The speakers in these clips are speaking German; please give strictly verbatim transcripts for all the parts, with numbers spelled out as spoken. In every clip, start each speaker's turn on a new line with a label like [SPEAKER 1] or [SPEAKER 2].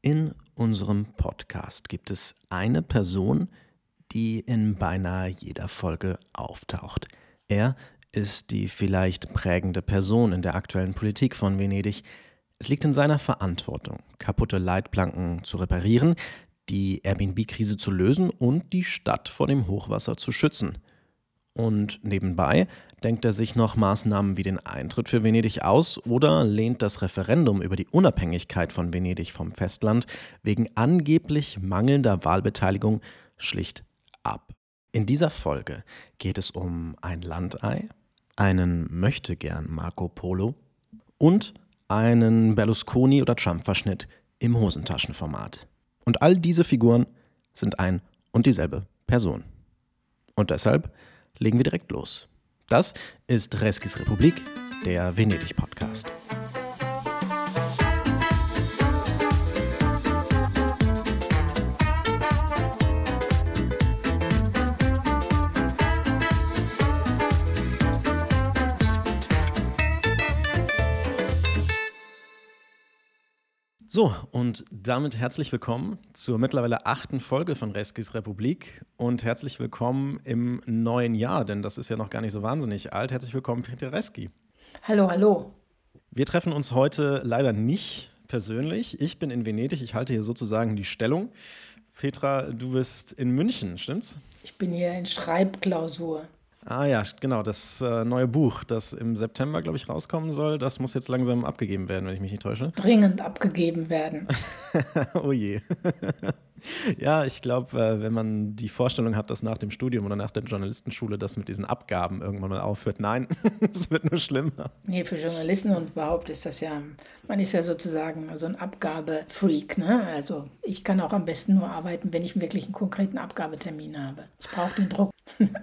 [SPEAKER 1] In unserem Podcast gibt es eine Person, die in beinahe jeder Folge auftaucht. Er ist die vielleicht prägende Person in der aktuellen Politik von Venedig. Es liegt in seiner Verantwortung, kaputte Leitplanken zu reparieren, die Airbnb-Krise zu lösen und die Stadt vor dem Hochwasser zu schützen. Und nebenbei denkt er sich noch Maßnahmen wie den Eintritt für Venedig aus oder lehnt das Referendum über die Unabhängigkeit von Venedig vom Festland wegen angeblich mangelnder Wahlbeteiligung schlicht ab. In dieser Folge geht es um ein Landei, einen Möchtegern Marco Polo und einen Berlusconi- oder Trump-Verschnitt im Hosentaschenformat. Und all diese Figuren sind ein und dieselbe Person. Und deshalb legen wir direkt los. Das ist Reskis Republik, der Venedig-Podcast. So, und damit herzlich willkommen zur mittlerweile achten Folge von Reskis Republik und herzlich willkommen im neuen Jahr, denn das ist ja noch gar nicht so wahnsinnig alt. Herzlich willkommen, Peter Reski.
[SPEAKER 2] Hallo, hallo.
[SPEAKER 1] Wir treffen uns heute leider nicht persönlich. Ich bin in Venedig, ich halte hier sozusagen die Stellung. Petra, du bist in München, stimmt's?
[SPEAKER 2] Ich bin hier in Schreibklausur.
[SPEAKER 1] Ah ja, genau, das äh, neue Buch, das im September, glaube ich, rauskommen soll, das muss jetzt langsam abgegeben werden, wenn ich mich nicht täusche.
[SPEAKER 2] Dringend abgegeben werden.
[SPEAKER 1] Oh je. Ja, ich glaube, äh, wenn man die Vorstellung hat, dass nach dem Studium oder nach der Journalistenschule das mit diesen Abgaben irgendwann mal aufhört, nein, es wird nur schlimmer.
[SPEAKER 2] Nee, für Journalisten und überhaupt ist das ja, man ist ja sozusagen so ein Abgabefreak, ne? Also ich kann auch am besten nur arbeiten, wenn ich wirklich einen konkreten Abgabetermin habe. Ich brauche den Druck.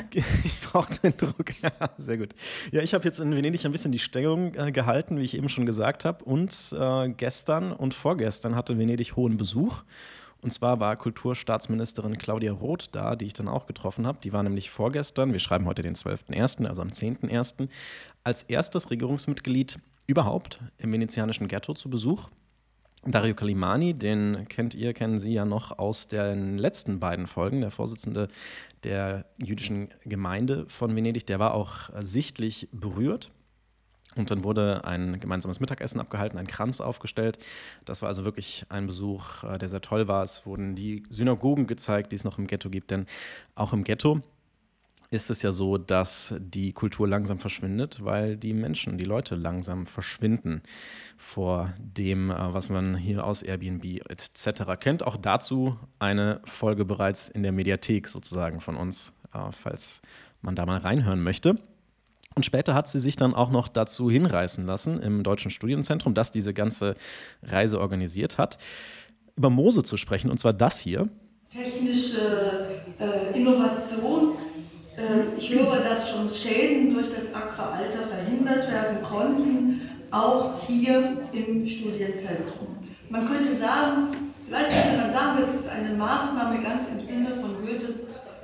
[SPEAKER 1] Ich brauche den Druck, ja, sehr gut. Ja, ich habe jetzt in Venedig ein bisschen die Stellung äh, gehalten, wie ich eben schon gesagt habe. Und äh, gestern und vorgestern hatte Venedig hohen Besuch. Und zwar war Kulturstaatsministerin Claudia Roth da, die ich dann auch getroffen habe. Die war nämlich vorgestern, wir schreiben heute den zwölften ersten, also am zehnten ersten, als erstes Regierungsmitglied überhaupt im venezianischen Ghetto zu Besuch. Dario Callimani, den kennt ihr, kennen Sie ja noch aus den letzten beiden Folgen, der Vorsitzende der jüdischen Gemeinde von Venedig, der war auch sichtlich berührt. Und dann wurde ein gemeinsames Mittagessen abgehalten, ein Kranz aufgestellt. Das war also wirklich ein Besuch, der sehr toll war. Es wurden die Synagogen gezeigt, die es noch im Ghetto gibt, denn auch im Ghetto ist es ja so, dass die Kultur langsam verschwindet, weil die Menschen, die Leute langsam verschwinden vor dem, was man hier aus Airbnb et cetera kennt. Auch dazu eine Folge bereits in der Mediathek sozusagen von uns, falls man da mal reinhören möchte. Und später hat sie sich dann auch noch dazu hinreißen lassen, im Deutschen Studienzentrum, das diese ganze Reise organisiert hat, über Mose zu sprechen, und zwar das hier.
[SPEAKER 3] Technische äh, Innovation. Äh, ich höre, dass schon Schäden durch das Agraralter verhindert werden konnten, auch hier im Studienzentrum. Man könnte sagen, vielleicht könnte man sagen, dass es eine Maßnahme ganz im Sinne von Goethes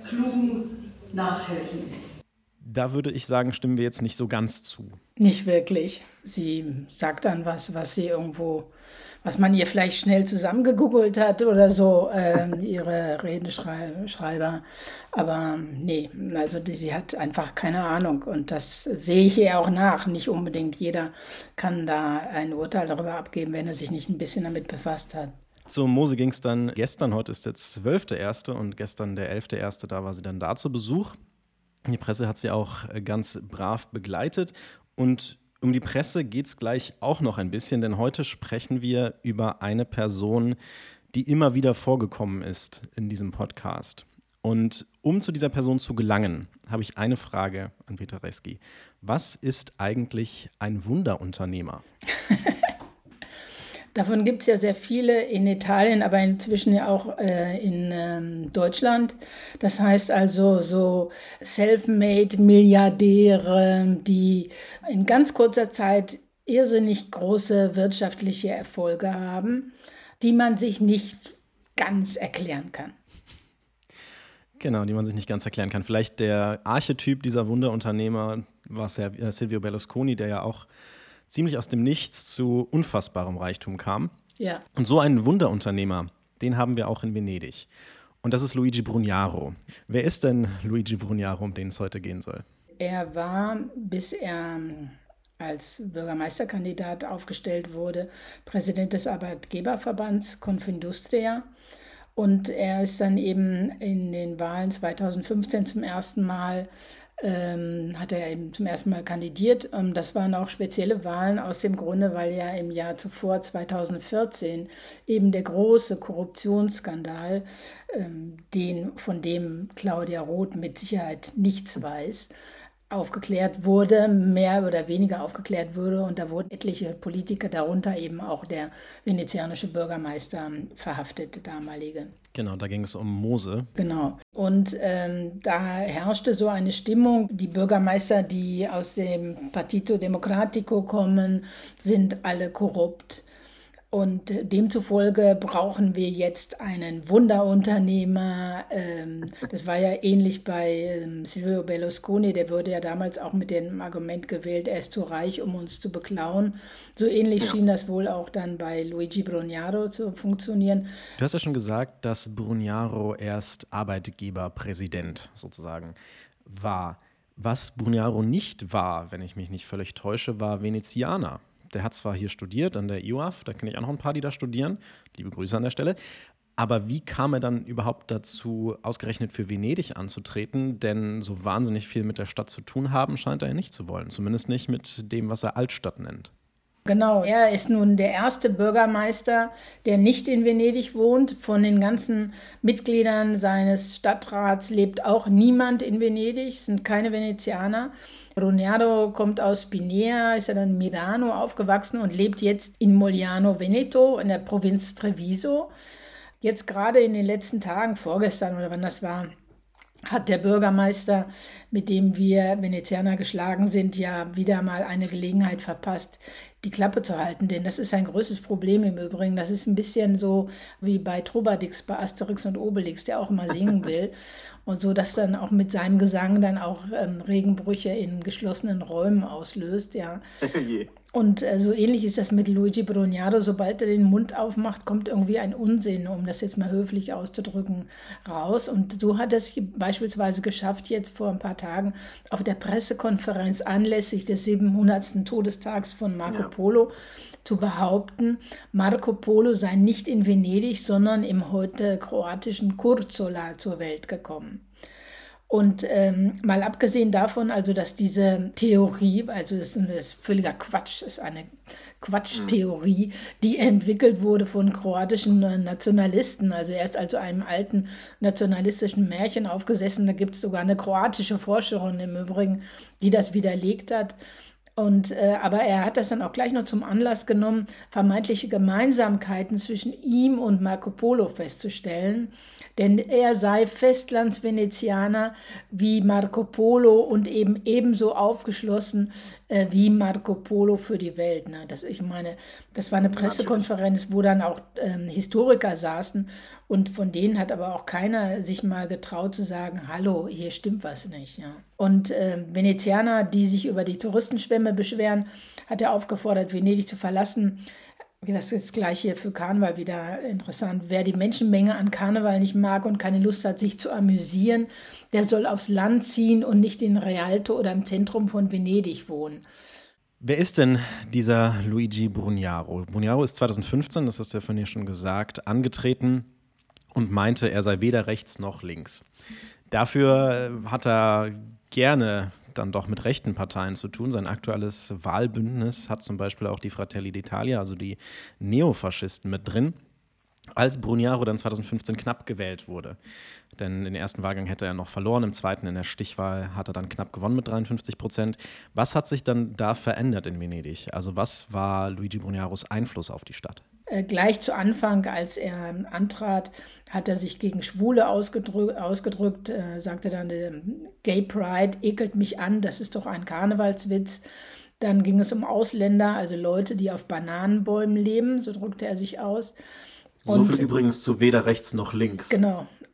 [SPEAKER 3] klugen Nachhelfen ist.
[SPEAKER 1] Da würde ich sagen, stimmen wir jetzt nicht so ganz zu.
[SPEAKER 2] Nicht wirklich. Sie sagt dann was, was sie irgendwo, was man ihr vielleicht schnell zusammengegoogelt hat oder so, äh, ihre Redenschreiber. Aber nee, also die, sie hat einfach keine Ahnung und das sehe ich ihr auch nach. Nicht unbedingt jeder kann da ein Urteil darüber abgeben, wenn er sich nicht ein bisschen damit befasst hat.
[SPEAKER 1] Zu Mose ging es dann gestern, heute ist der zwölfte erste und gestern der elfte erste, da war sie dann da zu Besuch. Die Presse hat sie auch ganz brav begleitet und um die Presse geht es gleich auch noch ein bisschen, denn heute sprechen wir über eine Person, die immer wieder vorgekommen ist in diesem Podcast. Und um zu dieser Person zu gelangen, habe ich eine Frage an Peter Reski. Was ist eigentlich ein Wunderunternehmer?
[SPEAKER 2] Davon gibt es ja sehr viele in Italien, aber inzwischen ja auch äh, in ähm, Deutschland. Das heißt also so self-made Milliardäre, die in ganz kurzer Zeit irrsinnig große wirtschaftliche Erfolge haben, die man sich nicht ganz erklären kann.
[SPEAKER 1] Genau, die man sich nicht ganz erklären kann. Vielleicht der Archetyp dieser Wunderunternehmer war Silvio Berlusconi, der ja auch ziemlich aus dem Nichts zu unfassbarem Reichtum kam.
[SPEAKER 2] Ja.
[SPEAKER 1] Und so einen Wunderunternehmer, den haben wir auch in Venedig. Und das ist Luigi Brugnaro. Wer ist denn Luigi Brugnaro, um den es heute gehen soll?
[SPEAKER 2] Er war, bis er als Bürgermeisterkandidat aufgestellt wurde, Präsident des Arbeitgeberverbands Confindustria. Und er ist dann eben in den Wahlen zweitausendfünfzehn zum ersten Mal, ähm, hat er eben zum ersten Mal kandidiert. Ähm, das waren auch spezielle Wahlen aus dem Grunde, weil ja im Jahr zuvor, zweitausendvierzehn, eben der große Korruptionsskandal, ähm, den, von dem Claudia Roth mit Sicherheit nichts weiß, aufgeklärt wurde, mehr oder weniger aufgeklärt wurde. Und da wurden etliche Politiker, darunter eben auch der venezianische Bürgermeister, verhaftet, der damalige.
[SPEAKER 1] Genau, da ging es um Mose.
[SPEAKER 2] Genau. Und ähm, da herrschte so eine Stimmung, die Bürgermeister, die aus dem Partito Democratico kommen, sind alle korrupt. Und demzufolge brauchen wir jetzt einen Wunderunternehmer. Das war ja ähnlich bei Silvio Berlusconi, der wurde ja damals auch mit dem Argument gewählt, er ist zu reich, um uns zu beklauen. So ähnlich ja. schien das wohl auch dann bei Luigi Brugnaro zu funktionieren.
[SPEAKER 1] Du hast ja schon gesagt, dass Brugnaro erst Arbeitgeberpräsident sozusagen war. Was Brugnaro nicht war, wenn ich mich nicht völlig täusche, war Venezianer. Der hat zwar hier studiert an der I U A F, da kenne ich auch noch ein paar, die da studieren. Liebe Grüße an der Stelle. Aber wie kam er dann überhaupt dazu, ausgerechnet für Venedig anzutreten? Denn so wahnsinnig viel mit der Stadt zu tun haben, scheint er ja nicht zu wollen. Zumindest nicht mit dem, was er Altstadt nennt.
[SPEAKER 2] Genau, er ist nun der erste Bürgermeister, der nicht in Venedig wohnt. Von den ganzen Mitgliedern seines Stadtrats lebt auch niemand in Venedig, es sind keine Venezianer. Brugnaro kommt aus Pinea, ist ja dann in Milano aufgewachsen und lebt jetzt in Mogliano Veneto in der Provinz Treviso. Jetzt gerade in den letzten Tagen, vorgestern oder wann das war, hat der Bürgermeister, mit dem wir Venezianer geschlagen sind, ja wieder mal eine Gelegenheit verpasst, die Klappe zu halten. Denn das ist ein größtes Problem im Übrigen. Das ist ein bisschen so wie bei Trobadix, bei Asterix und Obelix, der auch immer singen will. Und so, dass dann auch mit seinem Gesang dann auch ähm, Regenbrüche in geschlossenen Räumen auslöst, ja. Und äh, so ähnlich ist das mit Luigi Brugnaro. Sobald er den Mund aufmacht, kommt irgendwie ein Unsinn, um das jetzt mal höflich auszudrücken, raus. Und so hat er es beispielsweise geschafft, jetzt vor ein paar Tagen auf der Pressekonferenz anlässlich des siebenhundertsten Todestags von Marco ja. Polo zu behaupten, Marco Polo sei nicht in Venedig, sondern im heute kroatischen Kurzola zur Welt gekommen. Und ähm, mal abgesehen davon, also dass diese Theorie, also das ist, das ist völliger Quatsch, ist eine Quatschtheorie, die entwickelt wurde von kroatischen Nationalisten. Also er ist also einem alten nationalistischen Märchen aufgesessen. Da gibt es sogar eine kroatische Forscherin im Übrigen, die das widerlegt hat. Und, äh, aber er hat das dann auch gleich noch zum Anlass genommen, vermeintliche Gemeinsamkeiten zwischen ihm und Marco Polo festzustellen. Denn er sei Festlandsvenezianer wie Marco Polo und eben ebenso aufgeschlossen äh, wie Marco Polo für die Welt. Ne? Das, ich meine, das war eine Pressekonferenz, wo dann auch ähm, Historiker saßen. Und von denen hat aber auch keiner sich mal getraut zu sagen, hallo, hier stimmt was nicht. Ja. Und äh, Venezianer, die sich über die Touristenschwemme beschweren, hat er aufgefordert, Venedig zu verlassen. Das ist jetzt gleich hier für Karneval wieder interessant. Wer die Menschenmenge an Karneval nicht mag und keine Lust hat, sich zu amüsieren, der soll aufs Land ziehen und nicht in Rialto oder im Zentrum von Venedig wohnen.
[SPEAKER 1] Wer ist denn dieser Luigi Brugnaro? Brugnaro ist zweitausendfünfzehn, das hast du ja von dir schon gesagt, angetreten und meinte, er sei weder rechts noch links. Dafür hat er gerne dann doch mit rechten Parteien zu tun. Sein aktuelles Wahlbündnis hat zum Beispiel auch die Fratelli d'Italia, also die Neofaschisten, mit drin. Als Brugnaro dann zweitausendfünfzehn knapp gewählt wurde. Denn den ersten Wahlgang hätte er noch verloren, im zweiten in der Stichwahl hat er dann knapp gewonnen mit dreiundfünfzig Prozent. Was hat sich dann da verändert in Venedig? Also was war Luigi Brugnaros Einfluss auf die Stadt?
[SPEAKER 2] Äh, gleich zu Anfang, als er antrat, hat er sich gegen Schwule ausgedrückt, ausgedrückt äh, sagte dann, äh, Gay Pride ekelt mich an, das ist doch ein Karnevalswitz. Dann ging es um Ausländer, also Leute, die auf Bananenbäumen leben, so drückte er sich aus.
[SPEAKER 1] Und so viel übrigens zu weder rechts noch links.
[SPEAKER 2] Genau.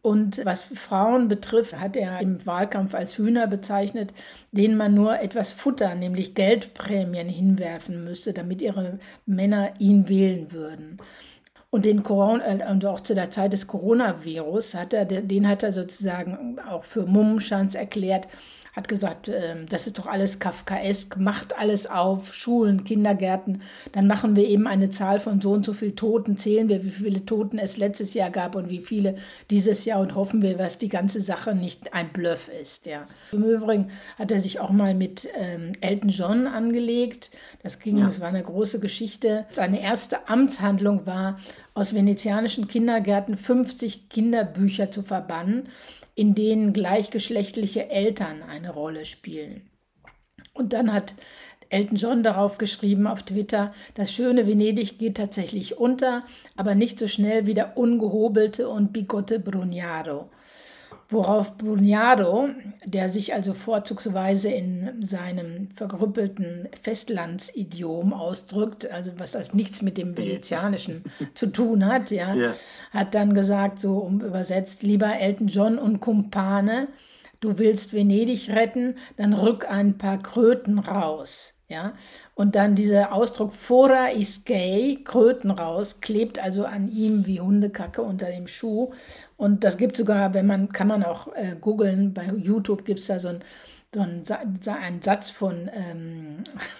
[SPEAKER 2] Und was Frauen betrifft, hat er im Wahlkampf als Hühner bezeichnet, denen man nur etwas Futter, nämlich Geldprämien hinwerfen müsste, damit ihre Männer ihn wählen würden. Und den Corona, und auch zu der Zeit des Coronavirus, hat er, den hat er sozusagen auch für Mummenschanz erklärt, hat gesagt, äh, das ist doch alles kafkaesk, macht alles auf, Schulen, Kindergärten, dann machen wir eben eine Zahl von so und so viel Toten, zählen wir, wie viele Toten es letztes Jahr gab und wie viele dieses Jahr und hoffen wir, dass die ganze Sache nicht ein Bluff ist. Ja. Im Übrigen hat er sich auch mal mit ähm, Elton John angelegt, das ging, ja. Das war eine große Geschichte. Seine erste Amtshandlung war, aus venezianischen Kindergärten fünfzig Kinderbücher zu verbannen, in denen gleichgeschlechtliche Eltern eine Rolle spielen. Und dann hat Elton John darauf geschrieben auf Twitter, das schöne Venedig geht tatsächlich unter, aber nicht so schnell wie der ungehobelte und bigotte Brugnaro. Worauf Brugnaro, der sich also vorzugsweise in seinem vergrüppelten Festlandsidiom ausdrückt, also was das nichts mit dem Venezianischen zu tun hat, ja, yeah. hat dann gesagt, so um übersetzt, lieber Elton John und Kumpane, du willst Venedig retten, dann rück ein paar Kröten raus. Ja? Und dann dieser Ausdruck Fora is gay, Kröten raus, klebt also an ihm wie Hundekacke unter dem Schuh. Und das gibt sogar, wenn man, kann man auch äh, googeln, bei YouTube gibt es da so ein so ein, ein Satz von, ähm,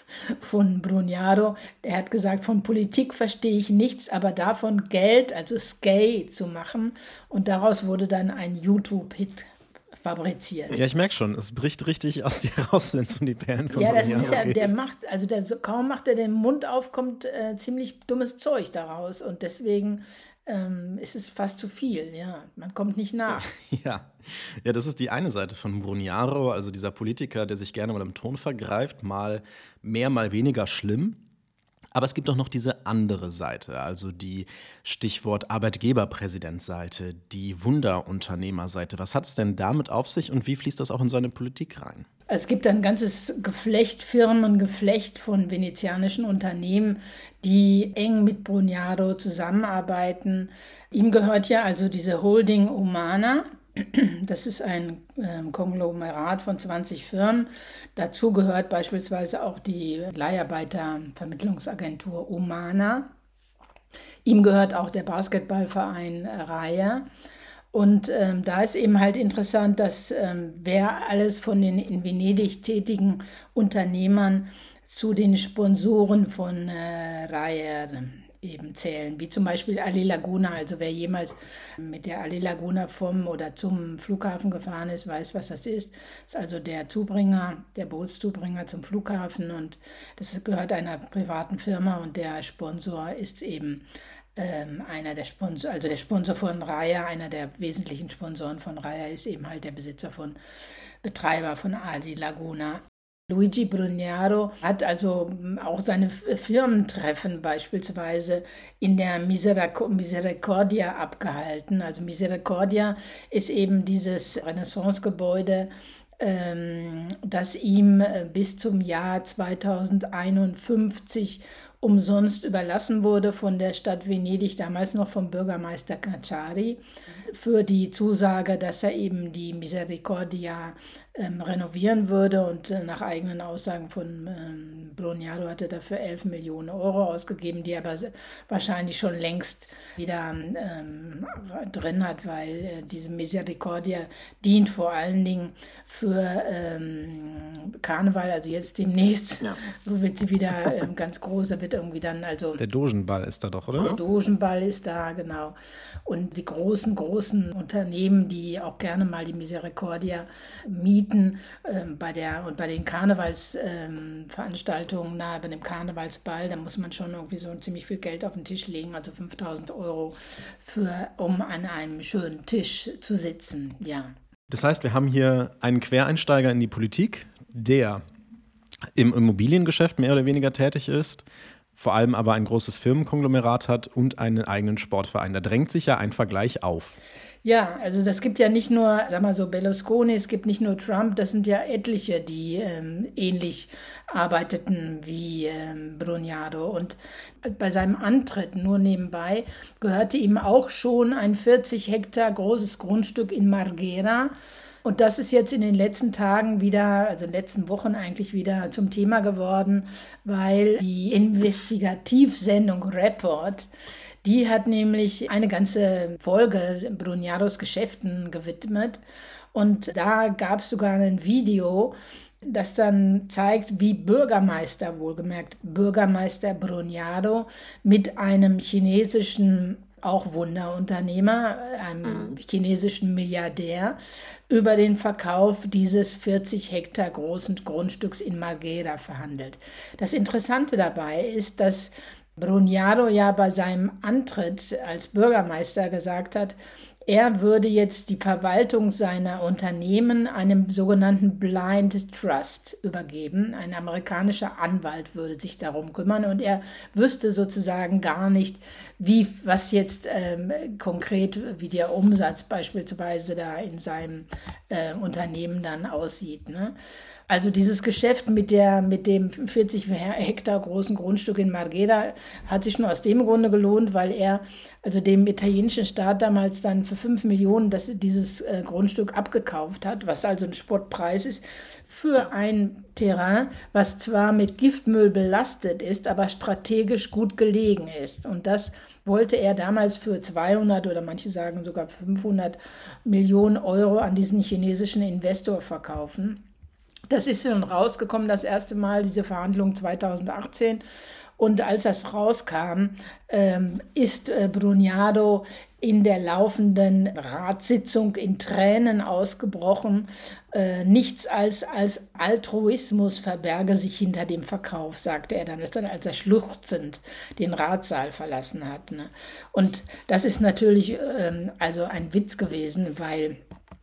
[SPEAKER 2] von Brugnaro, der hat gesagt, von Politik verstehe ich nichts, aber davon Geld, also Skay zu machen. Und daraus wurde dann ein YouTube-Hit fabriziert.
[SPEAKER 1] Ja, ich merke schon, es bricht richtig aus dir raus, wenn es um die Perlen von
[SPEAKER 2] Ja, das
[SPEAKER 1] Brugnaro
[SPEAKER 2] ist ja,
[SPEAKER 1] geht.
[SPEAKER 2] der macht, also der, kaum macht er den Mund auf, kommt äh, ziemlich dummes Zeug daraus und deswegen ähm, ist es fast zu viel, ja, man kommt nicht nach.
[SPEAKER 1] Ja. Ja, das ist die eine Seite von Brugnaro, also dieser Politiker, der sich gerne mal im Ton vergreift, mal mehr, mal weniger schlimm. Aber es gibt auch noch diese andere Seite, also die Stichwort Arbeitgeberpräsidentseite, die Wunderunternehmerseite. Was hat es denn damit auf sich und wie fließt das auch in seine Politik rein?
[SPEAKER 2] Es gibt ein ganzes Geflecht, Firmengeflecht von venezianischen Unternehmen, die eng mit Brugnaro zusammenarbeiten. Ihm gehört ja also diese Holding Umana. Das ist ein äh, Konglomerat von zwanzig Firmen. Dazu gehört beispielsweise auch die Leiharbeitervermittlungsagentur Umana. Ihm gehört auch der Basketballverein Raya. Und ähm, da ist eben halt interessant, dass ähm, wer alles von den in Venedig tätigen Unternehmern zu den Sponsoren von äh, Raya eben zählen, wie zum Beispiel Ali Laguna. Also wer jemals mit der Ali Laguna vom oder zum Flughafen gefahren ist, weiß, was das ist. Das ist also der Zubringer, der Bootszubringer zum Flughafen und das gehört einer privaten Firma und der Sponsor ist eben ähm, einer der Sponsor, also der Sponsor von Raya, einer der wesentlichen Sponsoren von Raya ist eben halt der Besitzer von, Betreiber von Ali Laguna. Luigi Brugnaro hat also auch seine Firmentreffen beispielsweise in der Misericordia abgehalten. Also Misericordia ist eben dieses Renaissance-Gebäude, ähm, das ihm bis zum Jahr zweitausendeinundfünfzig umsonst überlassen wurde von der Stadt Venedig, damals noch vom Bürgermeister Cacciari, für die Zusage, dass er eben die Misericordia ähm, renovieren würde. Und äh, nach eigenen Aussagen von ähm, Brugnaro hat er dafür elf Millionen Euro ausgegeben, die er aber wahrscheinlich schon längst wieder ähm, drin hat, weil äh, diese Misericordia dient vor allen Dingen für ähm, Karneval, also jetzt demnächst, ja. wird sie wieder ähm, ganz groß, da wird irgendwie dann also...
[SPEAKER 1] Der Dogenball ist da doch, oder?
[SPEAKER 2] Der Dogenball ist da, genau. Und die großen, großen Unternehmen, die auch gerne mal die Misericordia mieten, ähm, bei der und bei den Karnevalsveranstaltungen, ähm, nahe bei dem Karnevalsball, da muss man schon irgendwie so ziemlich viel Geld auf den Tisch legen, also fünftausend Euro, für, um an einem schönen Tisch zu sitzen, ja.
[SPEAKER 1] Das heißt, wir haben hier einen Quereinsteiger in die Politik, der im Immobiliengeschäft mehr oder weniger tätig ist, vor allem aber ein großes Firmenkonglomerat hat und einen eigenen Sportverein. Da drängt sich ja ein Vergleich auf.
[SPEAKER 2] Ja, also das gibt ja nicht nur, sag mal so, Berlusconi, es gibt nicht nur Trump, das sind ja etliche, die ähm, ähnlich arbeiteten wie ähm, Brugnaro. Und bei seinem Antritt, nur nebenbei, gehörte ihm auch schon ein vierzig Hektar großes Grundstück in Marghera. Und das ist jetzt in den letzten Tagen wieder, also in den letzten Wochen eigentlich wieder zum Thema geworden, weil die Investigativsendung Report, die hat nämlich eine ganze Folge Brugnaros Geschäften gewidmet. Und da gab es sogar ein Video, das dann zeigt, wie Bürgermeister, wohlgemerkt Bürgermeister Brugnaro, mit einem chinesischen, auch Wunderunternehmer, einem chinesischen Milliardär, über den Verkauf dieses vierzig Hektar großen Grundstücks in Marghera verhandelt. Das Interessante dabei ist, dass Brugnaro ja bei seinem Antritt als Bürgermeister gesagt hat, er würde jetzt die Verwaltung seiner Unternehmen einem sogenannten Blind Trust übergeben. Ein amerikanischer Anwalt würde sich darum kümmern und er wüsste sozusagen gar nicht, wie, was jetzt ähm, konkret, wie der Umsatz beispielsweise da in seinem äh, Unternehmen dann aussieht, ne? Also dieses Geschäft mit, der, mit dem vierzig Hektar großen Grundstück in Marghera hat sich nur aus dem Grunde gelohnt, weil er also dem italienischen Staat damals dann für fünf Millionen das, dieses äh, Grundstück abgekauft hat, was also ein Spottpreis ist für ein Terrain, was zwar mit Giftmüll belastet ist, aber strategisch gut gelegen ist. Und das wollte er damals für zweihundert oder manche sagen sogar fünfhundert Millionen Euro an diesen chinesischen Investor verkaufen. Das ist dann rausgekommen, das erste Mal, diese Verhandlung zweitausendachtzehn. Und als das rauskam, ähm, ist äh, Brugnaro in der laufenden Ratssitzung in Tränen ausgebrochen. Äh, nichts als, als Altruismus verberge sich hinter dem Verkauf, sagte er dann, als er, als er schluchzend den Ratssaal verlassen hat. Ne? Und das ist natürlich ähm, also ein Witz gewesen, weil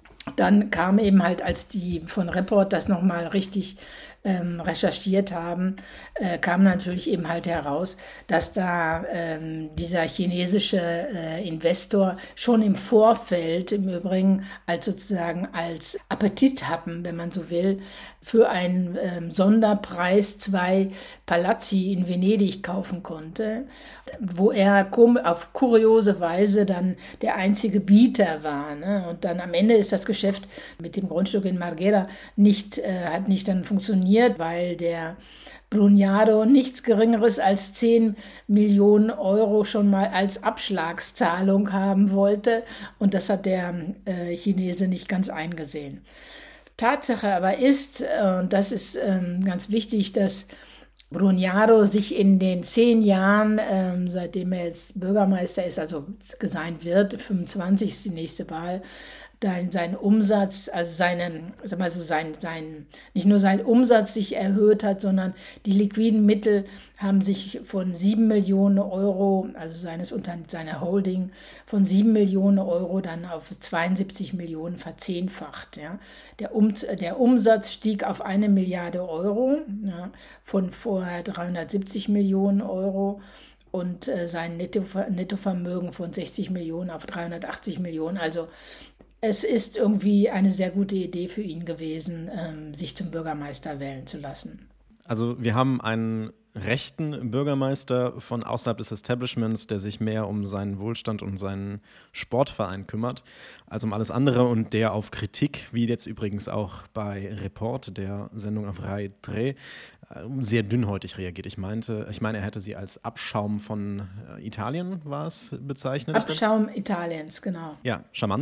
[SPEAKER 2] dann kam eben halt, als die von Report das nochmal richtig ähm, recherchiert haben, äh, kam natürlich eben halt heraus, dass da ähm, dieser chinesische äh, Investor schon im Vorfeld, im Übrigen als sozusagen als Appetithappen, wenn man so will, für einen ähm, Sonderpreis zwei Palazzi in Venedig kaufen konnte, wo er auf kuriose Weise dann der einzige Bieter war. Ne? Und dann am Ende ist das Geschäft mit dem Grundstück in Marghera nicht, äh, hat nicht dann funktioniert, weil der Brugnaro nichts Geringeres als zehn Millionen Euro schon mal als Abschlagszahlung haben wollte. Und das hat der äh, Chinese nicht ganz eingesehen. Tatsache aber ist, äh, und das ist äh, ganz wichtig, dass Brugnaro sich in den zehn Jahren, ähm, seitdem er jetzt Bürgermeister ist, also sein wird, fünfundzwanzig ist die nächste Wahl, dann sein Umsatz, also seine, sag mal so sein, sein, nicht nur sein Umsatz sich erhöht hat, sondern die liquiden Mittel haben sich von sieben Millionen Euro, also seines seiner Holding, von sieben Millionen Euro dann auf zweiundsiebzig Millionen verzehnfacht. Ja. Der, um, der Umsatz stieg auf eine Milliarde Euro, ja, von vorher dreihundertsiebzig Millionen Euro. Und äh, sein Netto, Nettovermögen von sechzig Millionen auf dreihundertachtzig Millionen. Also es ist irgendwie eine sehr gute Idee für ihn gewesen, ähm, sich zum Bürgermeister wählen zu lassen.
[SPEAKER 1] Also wir haben einen rechten Bürgermeister von außerhalb des Establishments, der sich mehr um seinen Wohlstand und seinen Sportverein kümmert, als um alles andere und der auf Kritik, wie jetzt übrigens auch bei Report, der Sendung auf Rai drei, sehr dünnhäutig reagiert. Ich meinte, ich meine, er hätte sie als Abschaum von Italien, war es bezeichnet?
[SPEAKER 2] Abschaum Italiens, genau.
[SPEAKER 1] Ja, charmant.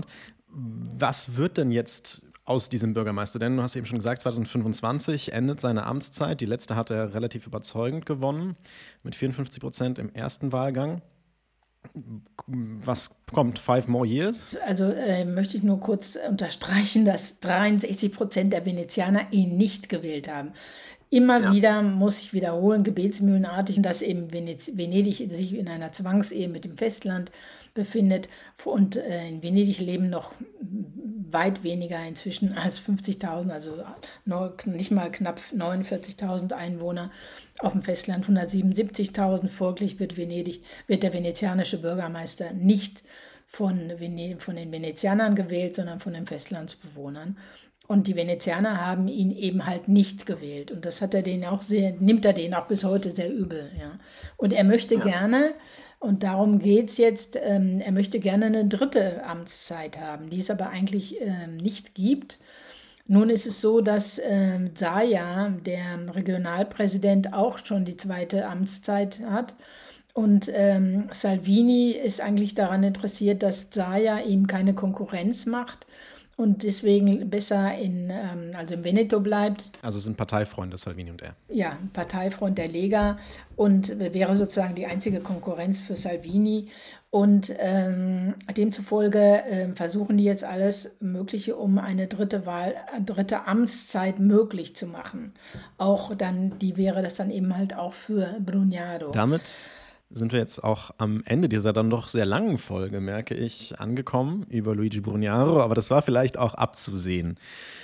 [SPEAKER 1] Was wird denn jetzt aus diesem Bürgermeister? Denn du hast eben schon gesagt, zweitausendfünfundzwanzig endet seine Amtszeit. Die letzte hat er relativ überzeugend gewonnen, mit vierundfünfzig Prozent im ersten Wahlgang. Was kommt? Five more years?
[SPEAKER 2] Also äh, möchte ich nur kurz unterstreichen, dass dreiundsechzig Prozent der Venezianer ihn nicht gewählt haben. Immer
[SPEAKER 1] Ja.
[SPEAKER 2] wieder muss ich wiederholen, gebetsmühlenartig, dass eben Venez- Venedig sich in einer Zwangsehe mit dem Festland befindet. Und äh, in Venedig leben noch weit weniger inzwischen als fünfzigtausend, also neu, nicht mal knapp neunundvierzigtausend Einwohner. Auf dem Festland hundertsiebenundsiebzigtausend. Folglich wird Venedig, wird der venezianische Bürgermeister nicht von, Vene- von den Venezianern gewählt, sondern von den Festlandsbewohnern. Und die Venezianer haben ihn eben halt nicht gewählt. Und das hat er denen auch sehr, nimmt er denen auch bis heute sehr übel. Ja. Und er möchte ja. gerne, und darum geht es jetzt, ähm, er möchte gerne eine dritte Amtszeit haben, die es aber eigentlich ähm, nicht gibt. Nun ist es so, dass ähm, Zaia, der Regionalpräsident, auch schon die zweite Amtszeit hat. Und ähm, Salvini ist eigentlich daran interessiert, dass Zaia ihm keine Konkurrenz macht und deswegen besser in, ähm, also im Veneto bleibt.
[SPEAKER 1] Also sind Parteifreunde Salvini und er.
[SPEAKER 2] Ja, Parteifreund der Lega und wäre sozusagen die einzige Konkurrenz für Salvini. Und ähm, demzufolge äh, versuchen die jetzt alles Mögliche, um eine dritte Wahl, dritte Amtszeit möglich zu machen. Auch dann, die wäre das dann eben halt auch für Brugnaro.
[SPEAKER 1] Damit sind wir jetzt auch am Ende dieser dann doch sehr langen Folge, merke ich, angekommen über Luigi Brugnaro. Aber das war vielleicht auch abzusehen.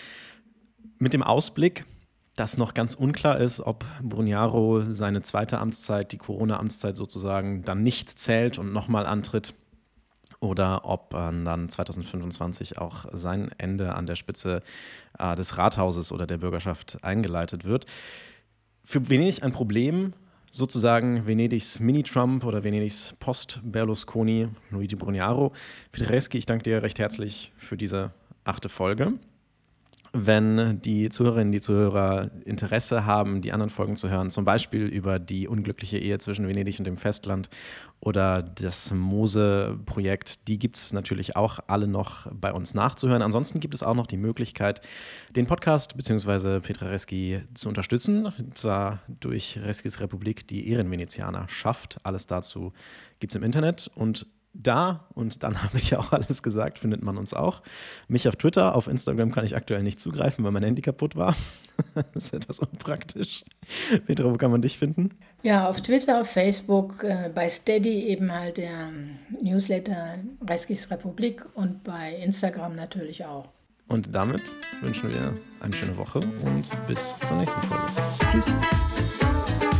[SPEAKER 1] Mit dem Ausblick, dass noch ganz unklar ist, ob Brugnaro seine zweite Amtszeit, die Corona-Amtszeit sozusagen, dann nicht zählt und nochmal antritt. Oder ob äh, dann zweitausendfünfundzwanzig auch sein Ende an der Spitze äh, des Rathauses oder der Bürgerschaft eingeleitet wird. Für Venedig ein Problem, sozusagen Venedigs Mini-Trump oder Venedigs Post-Berlusconi, Luigi Brugnaro. Federeschi, ich danke dir recht herzlich für diese achte Folge. Wenn die Zuhörerinnen, die Zuhörer Interesse haben, die anderen Folgen zu hören, zum Beispiel über die unglückliche Ehe zwischen Venedig und dem Festland oder das Mose-Projekt, die gibt es natürlich auch alle noch bei uns nachzuhören. Ansonsten gibt es auch noch die Möglichkeit, den Podcast bzw. Federeschi zu unterstützen, und zwar durch Reschis Republik, die Ehrenvenezianer schafft. Alles dazu gibt es im Internet und da, und dann habe ich auch alles gesagt, findet man uns auch. Mich auf Twitter, auf Instagram kann ich aktuell nicht zugreifen, weil mein Handy kaputt war. Das ist etwas unpraktisch. Petra, wo kann man dich finden?
[SPEAKER 2] Ja, auf Twitter, auf Facebook, äh, bei Steady eben halt der Newsletter Reschis Republik und bei Instagram natürlich auch.
[SPEAKER 1] Und damit wünschen wir eine schöne Woche und bis zur nächsten Folge. Tschüss.